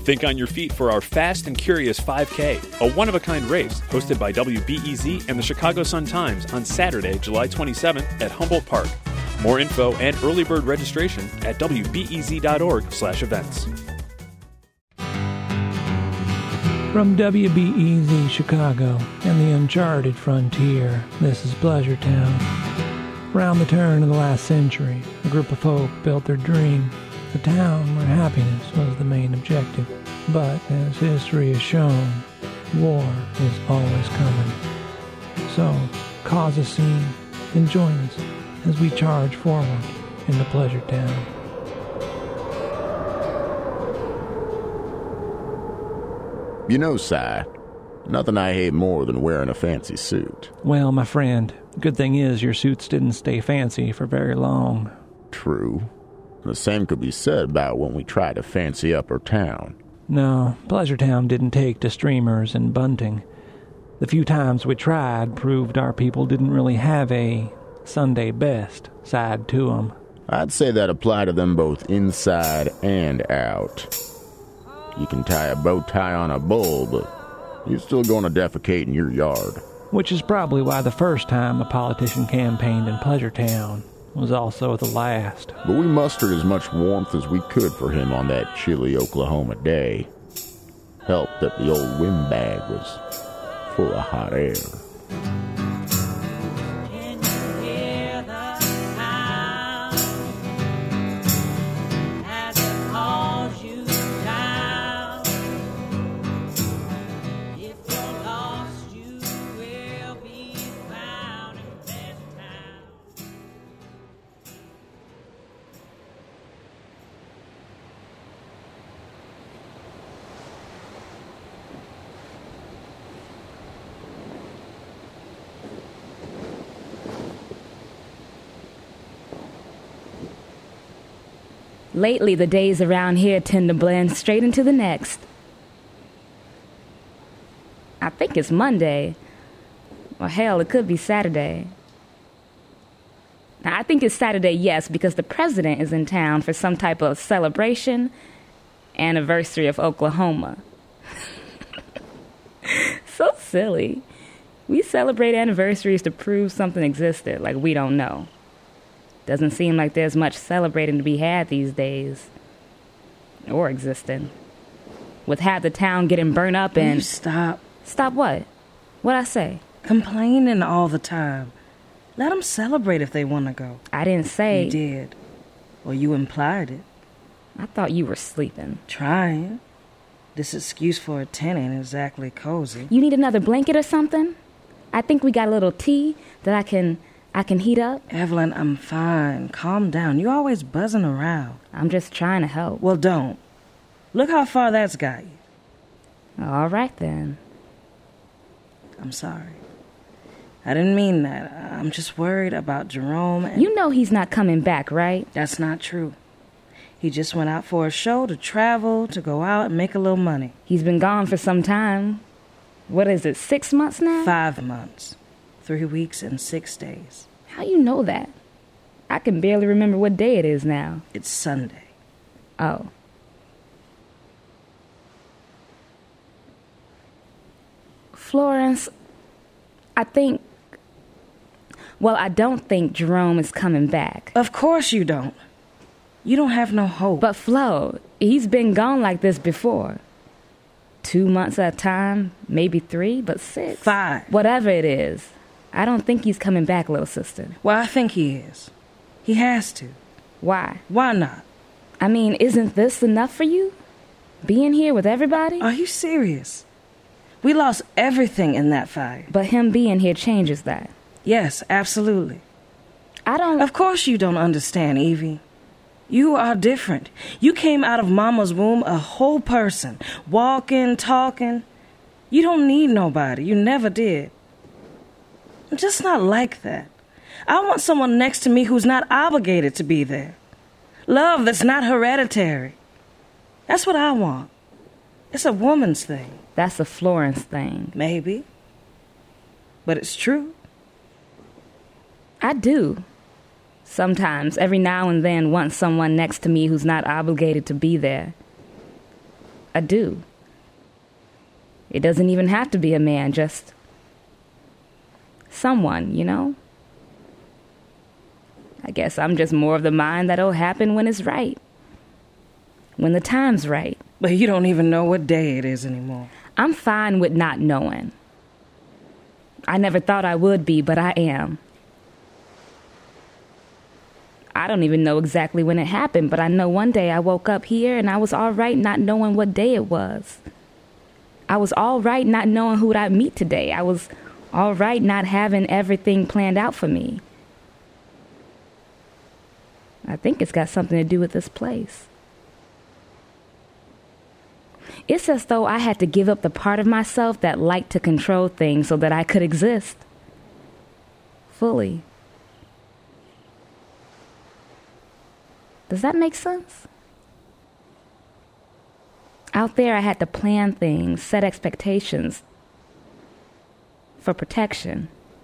Think on your feet for our Fast and Curious 5K, a one-of-a-kind race hosted by WBEZ and the Chicago Sun-Times on Saturday, July 27th at Humboldt Park. More info and early bird registration at wbez.org/events. From WBEZ Chicago and the uncharted frontier, this is Pleasure Town. Around the turn of the last century, a group of folk built their dream, a town where happiness was the main objective. But, as history has shown, war is always coming. So, cause a scene and join us as we charge forward into Pleasure Town. You know, Si, nothing I hate more than wearing a fancy suit. Well, my friend, good thing is your suits didn't stay fancy for very long. True. The same could be said about when we tried to fancy up our town. No, Pleasure Town didn't take to streamers and bunting. The few times we tried proved our people didn't really have a Sunday best side to them. I'd say that applied to them both inside and out. You can tie a bow tie on a bull, but you're still going to defecate in your yard. Which is probably why the first time a politician campaigned in Pleasure Town was also the last. But we mustered as much warmth as we could for him on that chilly Oklahoma day. Helped that the old windbag was full of hot air. Lately, the days around here tend to blend straight into the next. I think it's Monday. Or hell, it could be Saturday. Now, I think it's Saturday, yes, because the president is in town for some type of celebration, anniversary of Oklahoma. So silly. We celebrate anniversaries to prove something existed, like we don't know. Doesn't seem like there's much celebrating to be had these days. Or existing. With half the town getting burnt up and... You stop. Stop what? What'd I say? Complaining all the time. Let them celebrate if they want to go. I didn't say... You did. Or you implied it. I thought you were sleeping. Trying. This excuse for a tent ain't exactly cozy. You need another blanket or something? I think we got a little tea that I can heat up. Evelyn, I'm fine. Calm down. You're always buzzing around. I'm just trying to help. Well, don't. Look how far that's got you. All right, then. I'm sorry. I didn't mean that. I'm just worried about Jerome and... You know he's not coming back, right? That's not true. He just went out for a show, to travel, to go out and make a little money. He's been gone for some time. What is it, 6 months now? 5 months. 3 weeks and 6 days. How you know that? I can barely remember what day it is now. It's Sunday. Oh. Florence, I don't think Jerome is coming back. Of course you don't. You don't have no hope. But Flo, he's been gone like this before. 2 months at a time, maybe 3, but 6. 5. Whatever it is. I don't think he's coming back, little sister. Well, I think he is. He has to. Why? Why not? I mean, isn't this enough for you? Being here with everybody? Are you serious? We lost everything in that fire. But him being here changes that. Yes, absolutely. I don't... Of course you don't understand, Evie. You are different. You came out of Mama's womb a whole person. Walking, talking. You don't need nobody. You never did. I'm just not like that. I want someone next to me who's not obligated to be there. Love that's not hereditary. That's what I want. It's a woman's thing. That's a Florence thing. Maybe. But it's true. I do. Sometimes, every now and then, want someone next to me who's not obligated to be there. I do. It doesn't even have to be a man, just someone, you know? I guess I'm just more of the mind that'll happen when it's right. When the time's right. But you don't even know what day it is anymore. I'm fine with not knowing. I never thought I would be, but I am. I don't even know exactly when it happened, but I know one day I woke up here and I was all right not knowing what day it was. I was all right not knowing who I'd meet today. I was all right not having everything planned out for me. I think it's got something to do with this place. It's as though I had to give up the part of myself that liked to control things so that I could exist fully. Does that make sense? Out there, I had to plan things, set expectations for protection.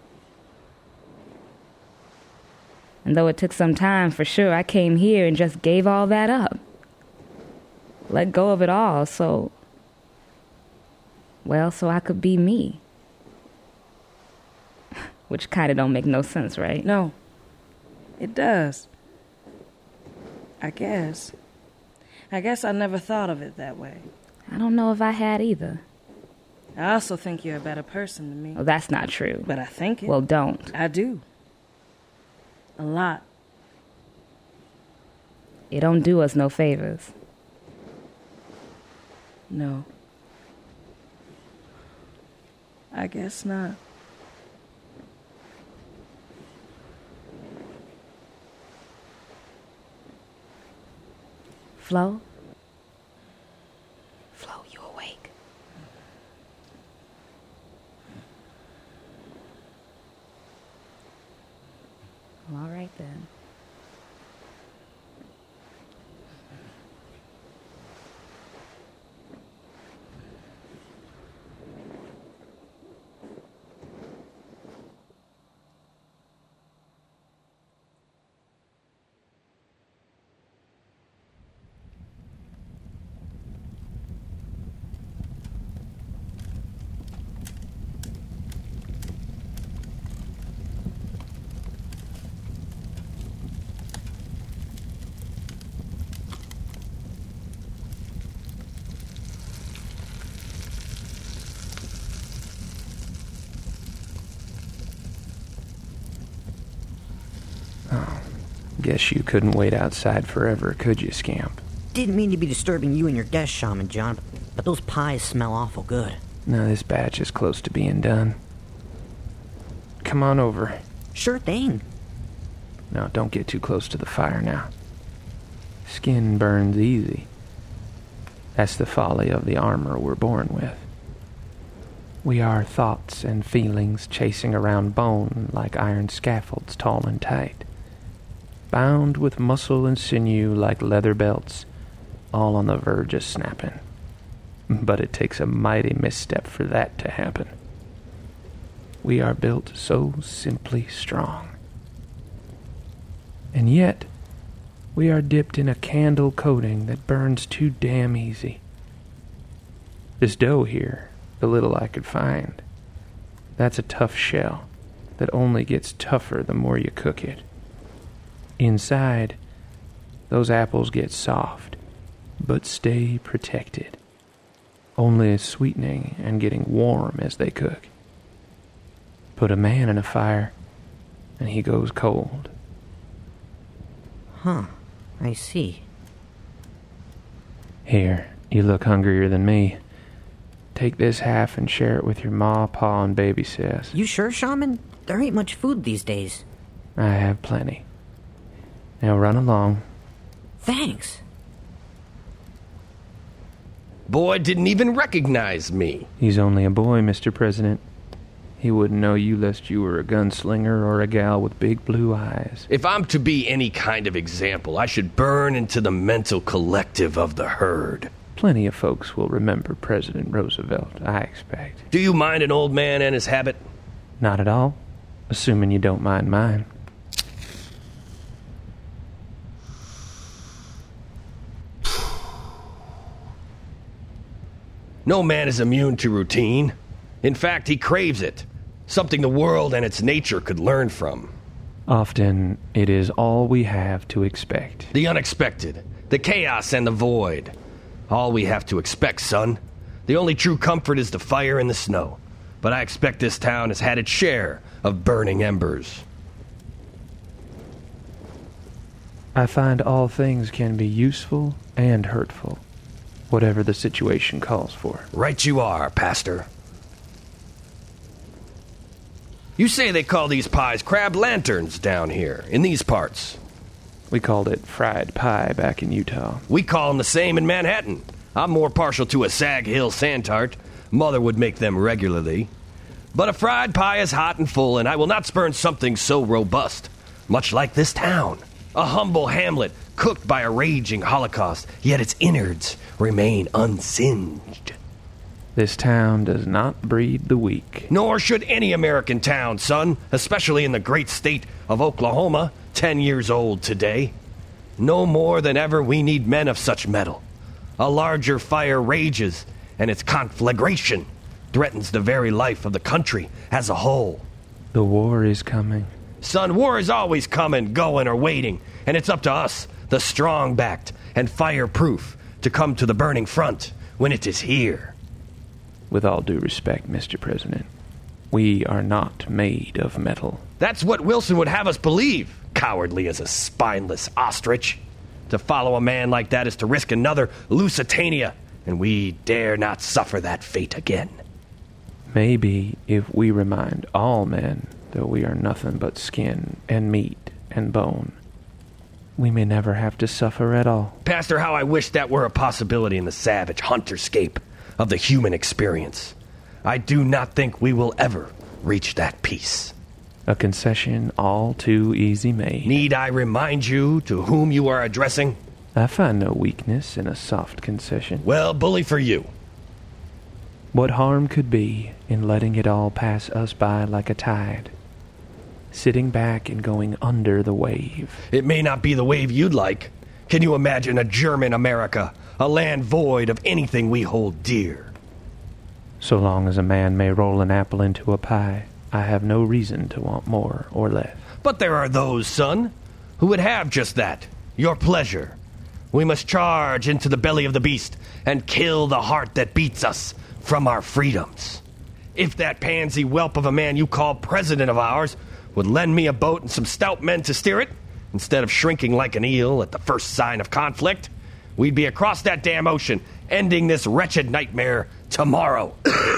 And though it took some time, for sure, I came here and just gave all that up. Let go of it all, so I could be me. Which kind of don't make no sense, right? No, it does. I guess I never thought of it that way. I don't know if I had either. I also think you're a better person than me. Well, that's not true. But I think it. Well, don't. I do. A lot. It don't do us no favors. No. I guess not. Flo? Flo, you awake? Well, all right then. Guess you couldn't wait outside forever, could you, Scamp? Didn't mean to be disturbing you and your guest, Shaman John, but those pies smell awful good. No, this batch is close to being done. Come on over. Sure thing. No, don't get too close to the fire now. Skin burns easy. That's the folly of the armor we're born with. We are thoughts and feelings chasing around bone like iron scaffolds tall and tight. Bound with muscle and sinew like leather belts, all on the verge of snapping. But it takes a mighty misstep for that to happen. We are built so simply strong. And yet, we are dipped in a candle coating that burns too damn easy. This dough here, the little I could find, that's a tough shell that only gets tougher the more you cook it. Inside, those apples get soft, but stay protected, only sweetening and getting warm as they cook. Put a man in a fire, and he goes cold. Huh, I see. Here, you look hungrier than me. Take this half and share it with your ma, pa, and baby sis. You sure, Shaman? There ain't much food these days. I have plenty. Now run along. Thanks. Boy didn't even recognize me. He's only a boy, Mr. President. He wouldn't know you lest you were a gunslinger or a gal with big blue eyes. If I'm to be any kind of example, I should burn into the mental collective of the herd. Plenty of folks will remember President Roosevelt, I expect. Do you mind an old man and his habit? Not at all, assuming you don't mind mine. No man is immune to routine. In fact, he craves it. Something the world and its nature could learn from. Often, it is all we have to expect. The unexpected, the chaos and the void. All we have to expect, son. The only true comfort is the fire and the snow. But I expect this town has had its share of burning embers. I find all things can be useful and hurtful, whatever the situation calls for. Right you are, Pastor. You say they call these pies crab lanterns down here, in these parts. We called it fried pie back in Utah. We call them the same in Manhattan. I'm more partial to a Sag Hill sand tart. Mother would make them regularly. But a fried pie is hot and full, and I will not spurn something so robust. Much like this town. A humble hamlet cooked by a raging holocaust, yet its innards remain unsinged. This town does not breed the weak. Nor should any American town, son, especially in the great state of Oklahoma, 10 years old today. No more than ever we need men of such mettle. A larger fire rages, and its conflagration threatens the very life of the country as a whole. The war is coming. Son, war is always coming, going, or waiting, and it's up to us, the strong-backed and fireproof, to come to the burning front when it is here. With all due respect, Mr. President, we are not made of metal. That's what Wilson would have us believe, cowardly as a spineless ostrich. To follow a man like that is to risk another Lusitania, and we dare not suffer that fate again. Maybe if we remind all men that we are nothing but skin and meat and bone, we may never have to suffer at all. Pastor, how I wish that were a possibility in the savage hunterscape of the human experience. I do not think we will ever reach that peace. A concession all too easy made. Need I remind you to whom you are addressing? I find no weakness in a soft concession. Well, bully for you. What harm could be in letting it all pass us by like a tide? Sitting back and going under the wave. It may not be the wave you'd like. Can you imagine a German America? A land void of anything we hold dear. So long as a man may roll an apple into a pie, I have no reason to want more or less. But there are those, son, who would have just that, your pleasure. We must charge into the belly of the beast and kill the heart that beats us from our freedoms. If that pansy whelp of a man you call president of ours would lend me a boat and some stout men to steer it, instead of shrinking like an eel at the first sign of conflict, we'd be across that damn ocean, ending this wretched nightmare tomorrow.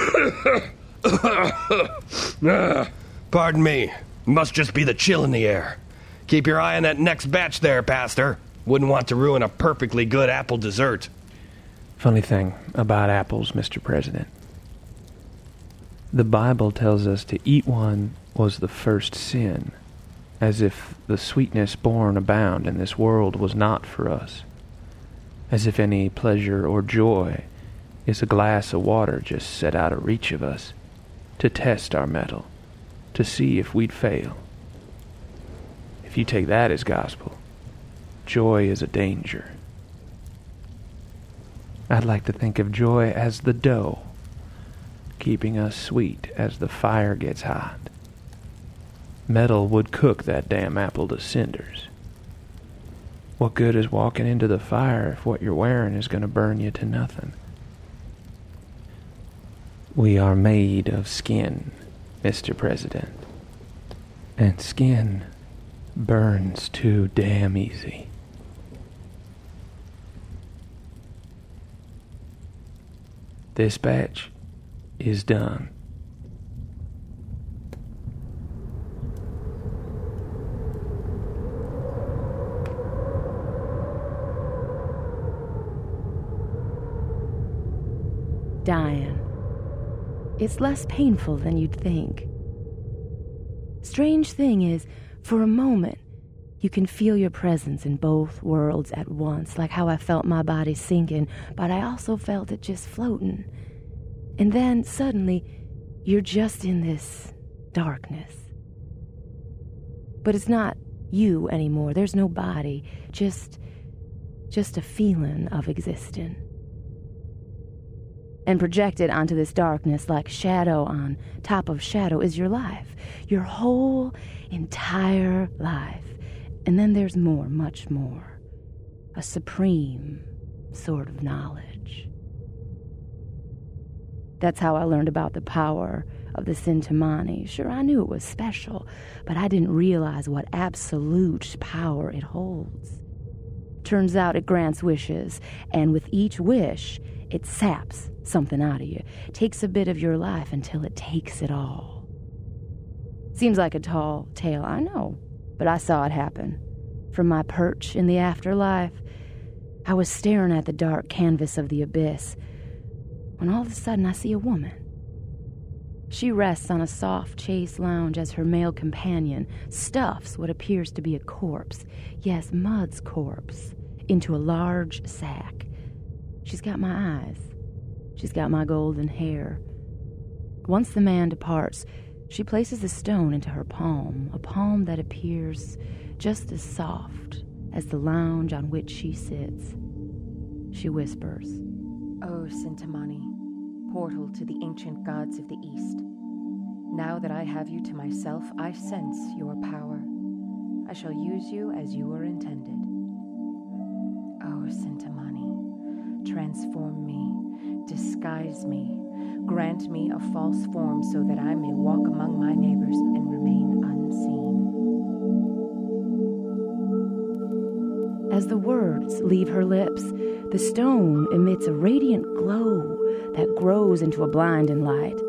Pardon me. Must just be the chill in the air. Keep your eye on that next batch there, Pastor. Wouldn't want to ruin a perfectly good apple dessert. Funny thing about apples, Mr. President. The Bible tells us to eat one was the first sin, as if the sweetness born abound in this world was not for us. As if any pleasure or joy is a glass of water just set out of reach of us, to test our mettle, to see if we'd fail. If you take that as gospel, joy is a danger. I'd like to think of joy as the dough, keeping us sweet as the fire gets hot. Metal would cook that damn apple to cinders. What good is walking into the fire if what you're wearing is going to burn you to nothing? We are made of skin, Mr. President. And skin burns too damn easy. This batch is done. Diane, it's less painful than you'd think. Strange thing is, for a moment, you can feel your presence in both worlds at once, like how I felt my body sinking, but I also felt it just floating. And then, suddenly, you're just in this darkness. But it's not you anymore. There's no body, just a feeling of existing. And projected onto this darkness like shadow on top of shadow is your life. Your whole entire life. And then there's more, much more. A supreme sort of knowledge. That's how I learned about the power of the Sintamani. Sure, I knew it was special, but I didn't realize what absolute power it holds. Turns out it grants wishes, and with each wish, it saps something out of you. Takes a bit of your life until it takes it all. Seems like a tall tale, I know, but I saw it happen. From my perch in the afterlife, I was staring at the dark canvas of the abyss when all of a sudden I see a woman. She rests on a soft chaise lounge as her male companion stuffs what appears to be a corpse, yes, Mud's corpse, into a large sack. She's got my eyes. She's got my golden hair. Once the man departs, she places a stone into her palm, a palm that appears just as soft as the lounge on which she sits. She whispers, "O Sintamani, portal to the ancient gods of the East. Now that I have you to myself, I sense your power. I shall use you as you were intended. O Sintamani, transform me, disguise me, grant me a false form so that I may walk among my neighbors and remain unseen." As the words leave her lips, the stone emits a radiant glow that grows into a blinding light.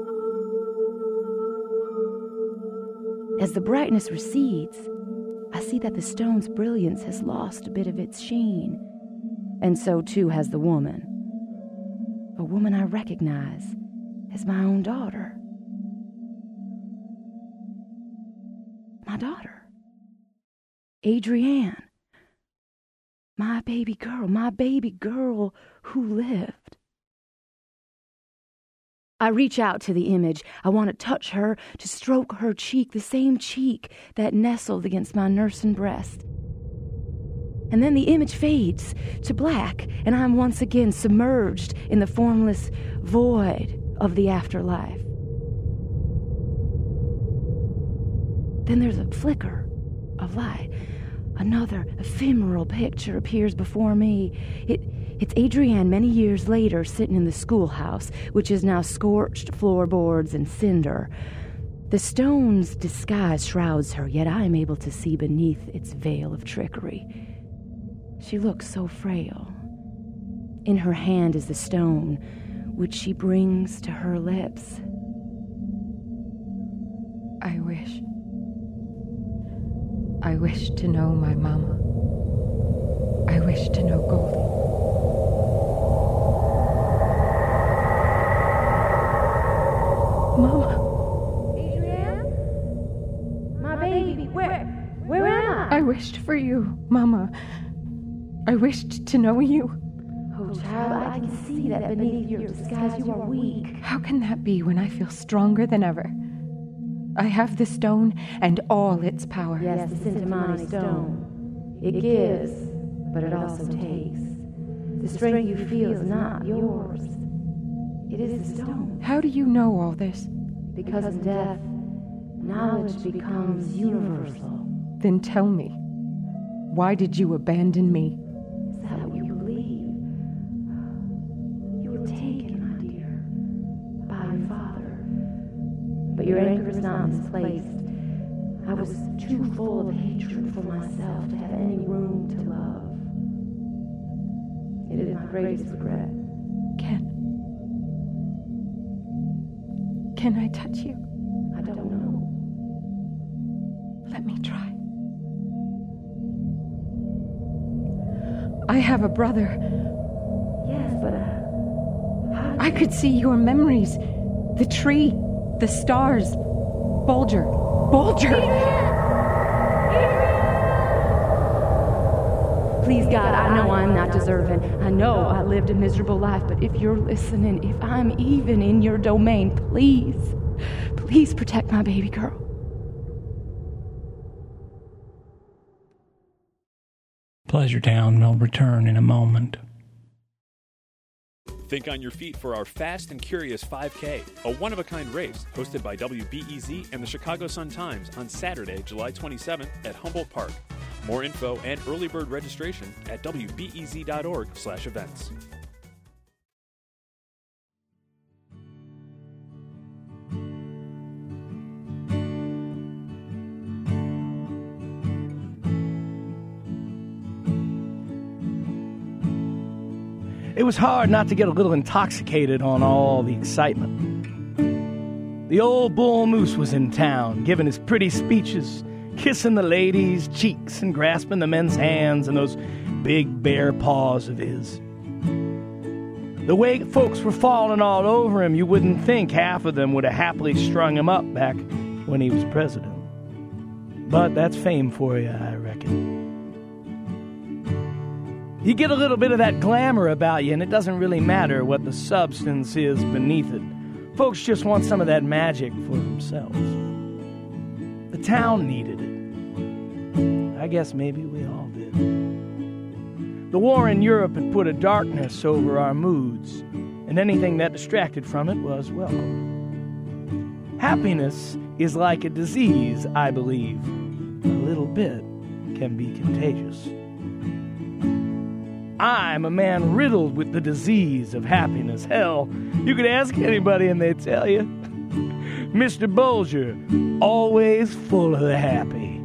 As the brightness recedes, I see that the stone's brilliance has lost a bit of its sheen, and so too has the woman. A woman I recognize as my own daughter. My daughter. Adrienne. My baby girl who lived. I reach out to the image. I want to touch her, to stroke her cheek, the same cheek that nestled against my nursing breast. And then the image fades to black, and I'm once again submerged in the formless void of the afterlife. Then there's a flicker of light. Another ephemeral picture appears before me. It's Adrienne many years later sitting in the schoolhouse, which is now scorched floorboards and cinder. The stone's disguise shrouds her, yet I am able to see beneath its veil of trickery. She looks so frail. In her hand is the stone, which she brings to her lips. I wish to know my mama. I wish to know Goldie. Mama. Adrienne? My baby, where am I? I wished for you, Mama. I wished to know you. Oh, child, I can see that beneath your disguise you are weak. How can that be when I feel stronger than ever? I have the stone and all its power. Yes, the Sintamani stone. It gives, but it also takes. The strength you feel is not yours. It is the stone. How do you know all this? Because in death, knowledge becomes universal. Then tell me, why did you abandon me? Is that what you believe? You were taken, my dear, by your father. But your anchor is not misplaced. I was too full of hatred for myself to have any room to love. It is my greatest regret. Can I touch you? I don't know. Let me try. I have a brother. Yes, but I could see your memories. The tree, the stars. Bulger. Please, God, I know I'm not deserving. I know I lived a miserable life, but if you're listening, if I'm even in your domain, please protect my baby girl. Pleasure Town will return in a moment. Think on your feet for our Fast and Curious 5K, a one-of-a-kind race hosted by WBEZ and the Chicago Sun-Times on Saturday, July 27th at Humboldt Park. More info and early bird registration at wbez.org/events. It was hard not to get a little intoxicated on all the excitement. The old bull moose was in town, giving his pretty speeches, kissing the ladies' cheeks and grasping the men's hands in those big bare paws of his. The way folks were falling all over him, you wouldn't think half of them would have happily strung him up back when he was president. But that's fame for you, I reckon. You get a little bit of that glamour about you, and it doesn't really matter what the substance is beneath it. Folks just want some of that magic for themselves. The town needed it. I guess maybe we all did. The war in Europe had put a darkness over our moods, and anything that distracted from it was welcome. Happiness is like a disease, I believe. A little bit can be contagious. I'm a man riddled with the disease of happiness. Hell, you could ask anybody and they'd tell you. Mr. Bulger, always full of the happy.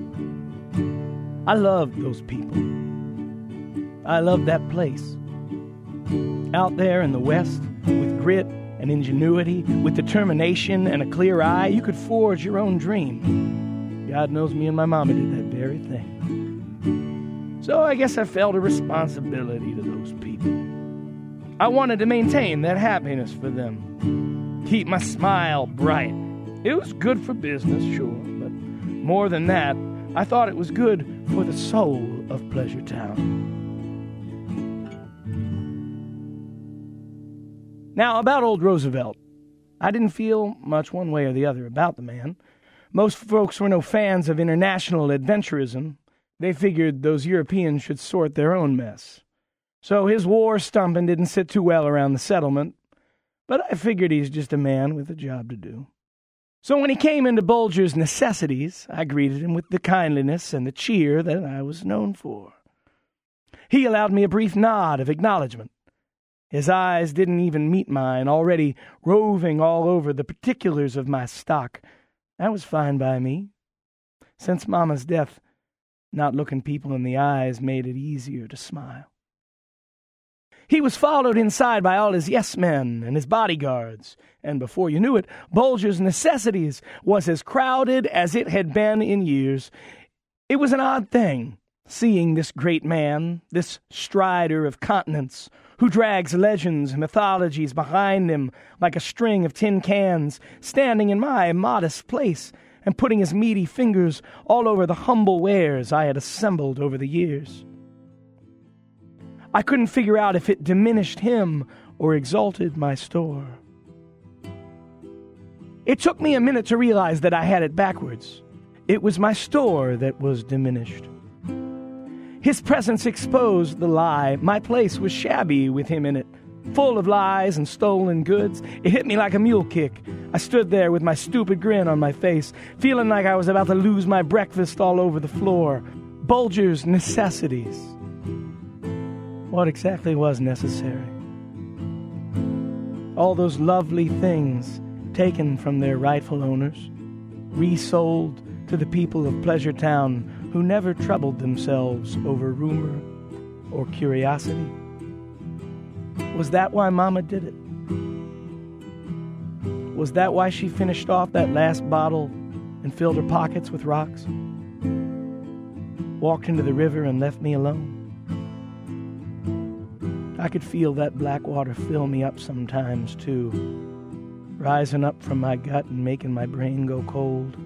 I loved those people. I loved that place. Out there in the West, with grit and ingenuity, with determination and a clear eye, you could forge your own dream. God knows me and my mama did that very thing. So I guess I felt a responsibility to those people. I wanted to maintain that happiness for them. Keep my smile bright. It was good for business, sure, but more than that, I thought it was good for the soul of Pleasure Town. Now, about old Roosevelt. I didn't feel much one way or the other about the man. Most folks were no fans of international adventurism. They figured those Europeans should sort their own mess. So his war stumping didn't sit too well around the settlement, but I figured he's just a man with a job to do. So when he came into Bulger's necessities, I greeted him with the kindliness and the cheer that I was known for. He allowed me a brief nod of acknowledgement. His eyes didn't even meet mine, already roving all over the particulars of my stock. That was fine by me. Since Mama's death, not looking people in the eyes made it easier to smile. He was followed inside by all his yes-men and his bodyguards, and before you knew it, Bulger's necessities was as crowded as it had been in years. It was an odd thing, seeing this great man, this strider of continents, who drags legends and mythologies behind him like a string of tin cans, standing in my modest place, and putting his meaty fingers all over the humble wares I had assembled over the years. I couldn't figure out if it diminished him or exalted my store. It took me a minute to realize that I had it backwards. It was my store that was diminished. His presence exposed the lie. My place was shabby with him in it, full of lies and stolen goods. It hit me like a mule kick. I stood there with my stupid grin on my face, feeling like I was about to lose my breakfast all over the floor. Bulger's necessities. What exactly was necessary? All those lovely things taken from their rightful owners, resold to the people of Pleasure Town who never troubled themselves over rumor or curiosity. Was that why Mama did it? Was that why she finished off that last bottle and filled her pockets with rocks? Walked into the river and left me alone? I could feel that black water fill me up sometimes, too, rising up from my gut and making my brain go cold.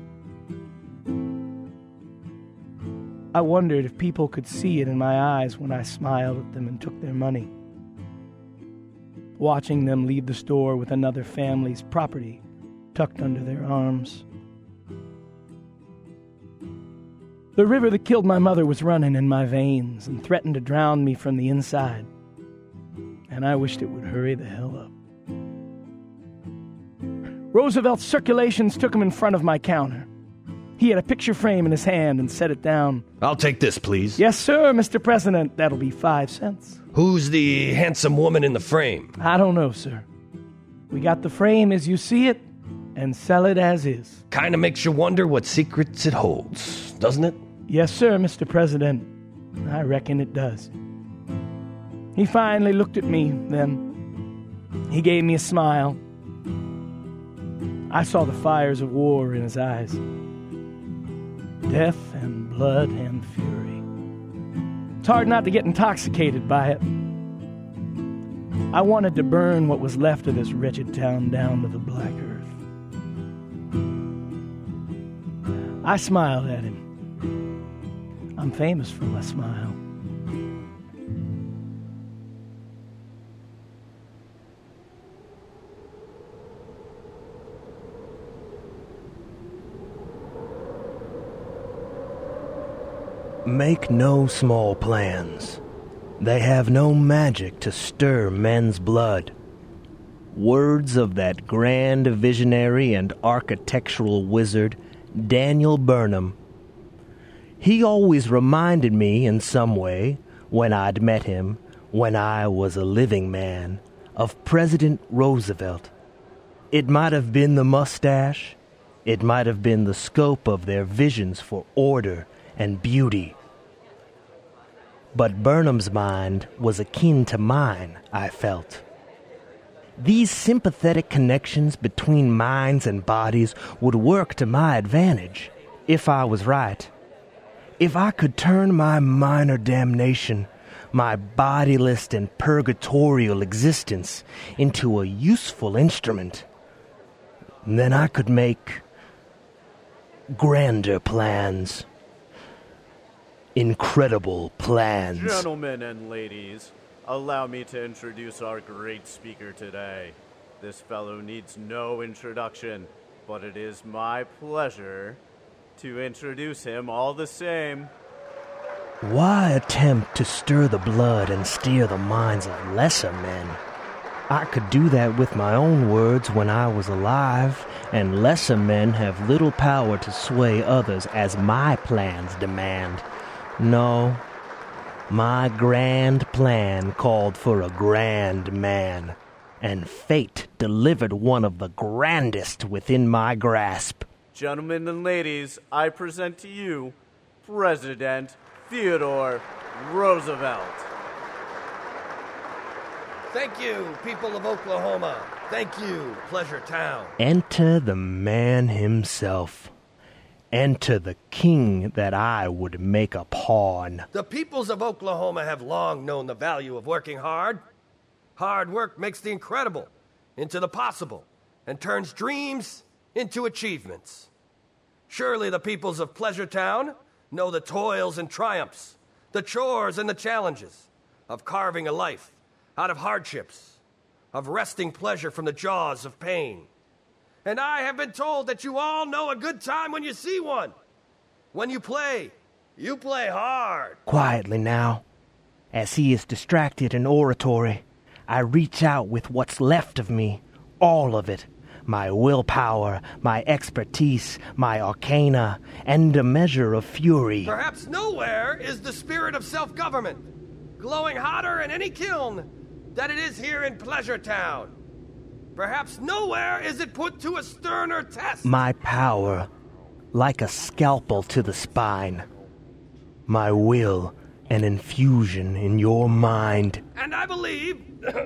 I wondered if people could see it in my eyes when I smiled at them and took their money. Watching them leave the store with another family's property tucked under their arms. The river that killed my mother was running in my veins and threatened to drown me from the inside. and I wished it would hurry the hell up. Roosevelt's circulations took him in front of my counter. He had a picture frame in his hand and set it down. I'll take this, please. Yes, sir, Mr. President. That'll be 5 cents. Who's the handsome woman in the frame? I don't know, sir. We got the frame as you see it and sell it as is. Kinda makes you wonder what secrets it holds, doesn't it? Yes, sir, Mr. President. I reckon it does. He finally looked at me, then he gave me a smile. I saw the fires of war in his eyes. Death and blood and fury. It's hard not to get intoxicated by it. I wanted to burn what was left of this wretched town down to the black earth. I smiled at him. I'm famous for my smile. Make no small plans. They have no magic to stir men's blood. Words of that grand visionary and architectural wizard, Daniel Burnham. He always reminded me in some way, when I'd met him, when I was a living man, of President Roosevelt. It might have been the mustache. It might have been the scope of their visions for order and beauty. But Burnham's mind was akin to mine, I felt. These sympathetic connections between minds and bodies would work to my advantage, if I was right. If I could turn my minor damnation, my bodiless and purgatorial existence, into a useful instrument, then I could make grander plans. Incredible plans. Gentlemen and ladies, allow me to introduce our great speaker today. This fellow needs no introduction, but it is my pleasure to introduce him all the same. Why attempt to stir the blood and steer the minds of lesser men? I could do that with my own words when I was alive, and lesser men have little power to sway others as my plans demand. No, my grand plan called for a grand man, and fate delivered one of the grandest within my grasp. Gentlemen and ladies, I present to you President Theodore Roosevelt. Thank you, people of Oklahoma. Thank you, Pleasure Town. Enter the man himself. Enter the king that I would make a pawn. The peoples of Oklahoma have long known the value of working hard. Hard work makes the incredible into the possible and turns dreams into achievements. Surely the peoples of Pleasure Town know the toils and triumphs, the chores and the challenges of carving a life out of hardships, of wresting pleasure from the jaws of pain. And I have been told that you all know a good time when you see one. When you play hard. Quietly now. As he is distracted in oratory, I reach out with what's left of me, all of it. My willpower, my expertise, my arcana, and a measure of fury. Perhaps nowhere is the spirit of self-government glowing hotter in any kiln than it is here in Pleasure Town. Perhaps nowhere is it put to a sterner test. My power, like a scalpel to the spine. My will, an infusion in your mind. And I believe,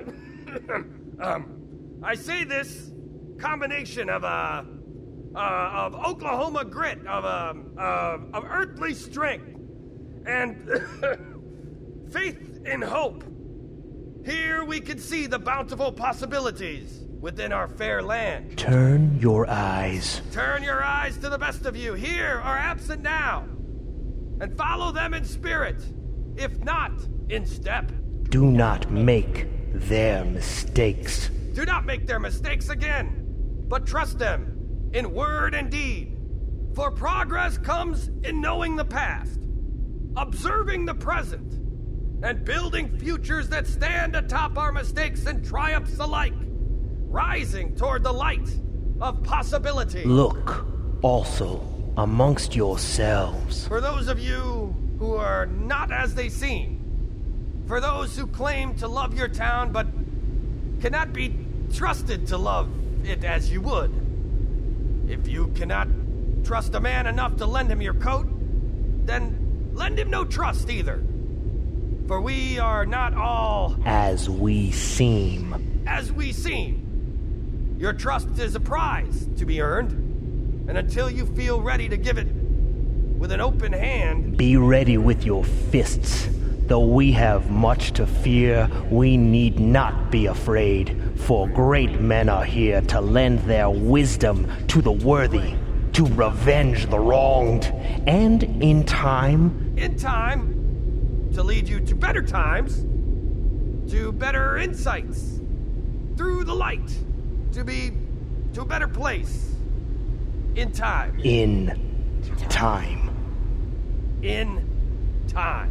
I say this combination of Oklahoma grit, of earthly strength, and faith in hope. Here we can see the bountiful possibilities within our fair land. Turn your eyes. Turn your eyes to the best of you, here or absent now, and follow them in spirit, if not in step. Do not make their mistakes. Do not make their mistakes again, but trust them in word and deed. For progress comes in knowing the past, observing the present, and building futures that stand atop our mistakes and triumphs alike, rising toward the light of possibility. Look also amongst yourselves. For those of you who are not as they seem, for those who claim to love your town but cannot be trusted to love it as you would. If you cannot trust a man enough to lend him your coat, then lend him no trust either. For we are not all as we seem. As we seem. Your trust is a prize to be earned, and until you feel ready to give it with an open hand, be ready with your fists. Though we have much to fear, we need not be afraid, for great men are here to lend their wisdom to the worthy, to revenge the wronged, and in time, to lead you to better times, to better insights, through the light, to a better place, in time. In time. In time.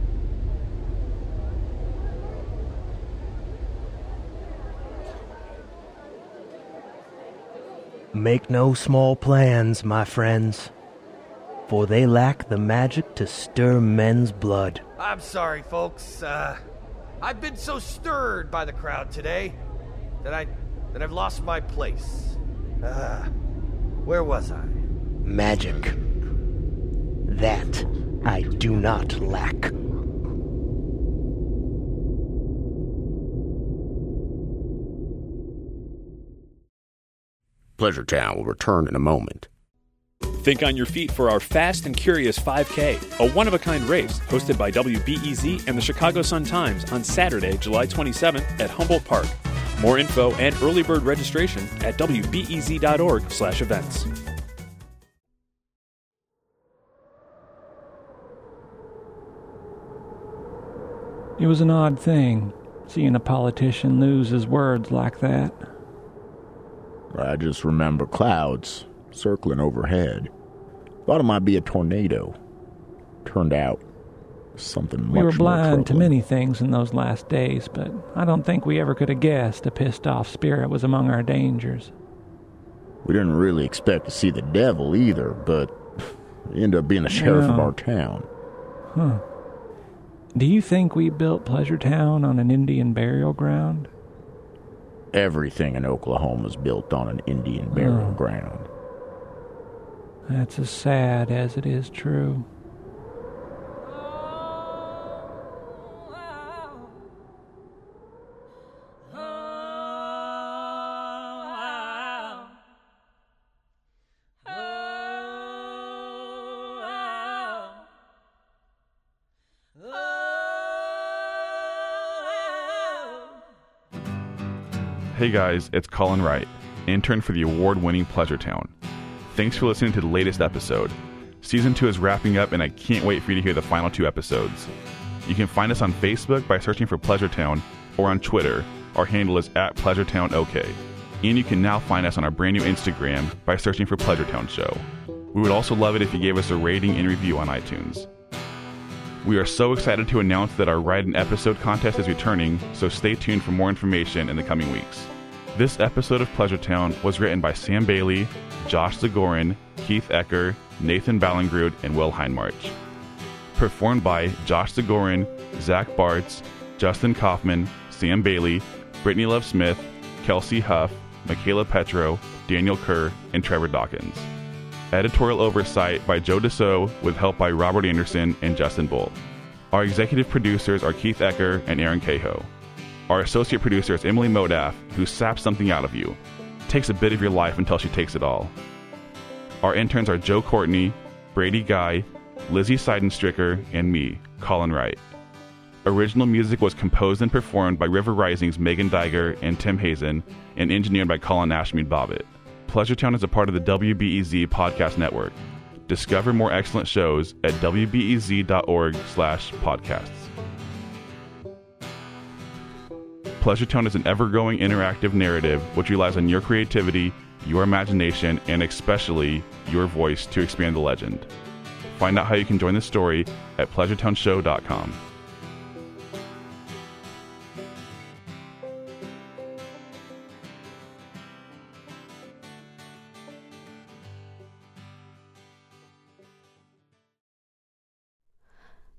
Make no small plans, my friends, for they lack the magic to stir men's blood. I'm sorry, folks. I've been so stirred by the crowd today that I've lost my place. Where was I? Magic. That I do not lack. Pleasure Town will return in a moment. Think on your feet for our Fast and Curious 5K, a one-of-a-kind race hosted by WBEZ and the Chicago Sun-Times on Saturday, July 27th at Humboldt Park. More info and early bird registration at wbez.org/events. It was an odd thing, seeing a politician lose his words like that. I just remember clouds circling overhead. Thought it might be a tornado. Turned out something much more We were blind to troubling. many things in those last days, but I don't think we ever could have guessed a pissed-off spirit was among our dangers. We didn't really expect to see the devil either, but he ended up being the sheriff of our town. Huh. Do you think we built Pleasure Town on an Indian burial ground? Everything in Oklahoma is built on an Indian burial ground. That's as sad as it is true. Hey guys, it's Colin Wright, intern for the award-winning Pleasure Town. Thanks for listening to the latest episode. Season 2 is wrapping up and I can't wait for you to hear the final 2 episodes. You can find us on Facebook by searching for Pleasure Town, or on Twitter. Our handle is @PleasureTownOK. And you can now find us on our brand new Instagram by searching for Pleasure Town Show. We would also love it if you gave us a rating and review on iTunes. We are so excited to announce that our Write an Episode contest is returning, so stay tuned for more information in the coming weeks. This episode of Pleasure Town was written by Sam Bailey, Josh Zagorin, Keith Ecker, Nathan Ballingrud, and Will Heinmarch. Performed by Josh Zagorin, Zach Bartz, Justin Kaufman, Sam Bailey, Brittany Love Smith, Kelsey Huff, Michaela Petro, Daniel Kerr, and Trevor Dawkins. Editorial oversight by Joe Dassault with help by Robert Anderson and Justin Bull. Our executive producers are Keith Ecker and Aaron Cahoe. Our associate producer is Emily Modaff, who saps something out of you, takes a bit of your life until she takes it all. Our interns are Joe Courtney, Brady Guy, Lizzie Seidenstricker, and me, Colin Wright. Original music was composed and performed by River Rising's Megan Diger and Tim Hazen, and engineered by Colin Ashmead Bobbitt. Pleasure Town is a part of the WBEZ podcast network. Discover more excellent shows at wbez.org/podcasts. Pleasure Town is an ever-growing interactive narrative which relies on your creativity, your imagination, and especially your voice to expand the legend. Find out how you can join the story at pleasuretownshow.com.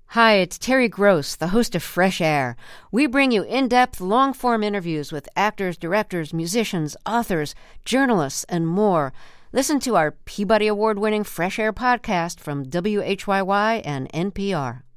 Hi, it's Terry Gross, the host of Fresh Air. We bring you in-depth, long-form interviews with actors, directors, musicians, authors, journalists, and more. Listen to our Peabody Award-winning Fresh Air podcast from WHYY and NPR.